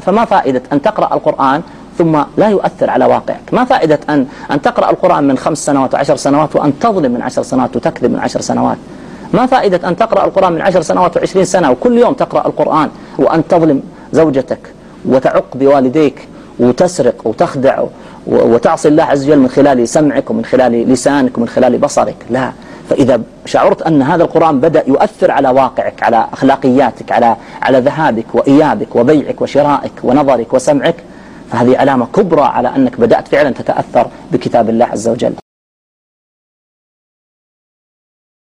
فما فائدة أن تقرأ القرآن ثم لا يؤثر على واقعك؟ ما فائدة أن تقرأ القرآن من 5 سنوات و10 سنوات وأن تظلم من 10 سنوات وتكذب من 10 سنوات؟ ما فائدة أن تقرأ القرآن من 10 سنوات و20 سنة وكل يوم تقرأ القرآن وأن تظلم زوجتك وتعق بوالديك وتسرق وتخدع وتعصي الله عز وجل من خلال سمعك ومن خلال لسانك ومن خلال بصرك؟ لا. فإذا شعرت أن هذا القرآن بدأ يؤثر على واقعك، على أخلاقياتك، على ذهابك وإيابك وبيعك وشرائك ونظرك وسمعك، فهذه علامة كبرى على أنك بدأت فعلا تتأثر بكتاب الله عز وجل.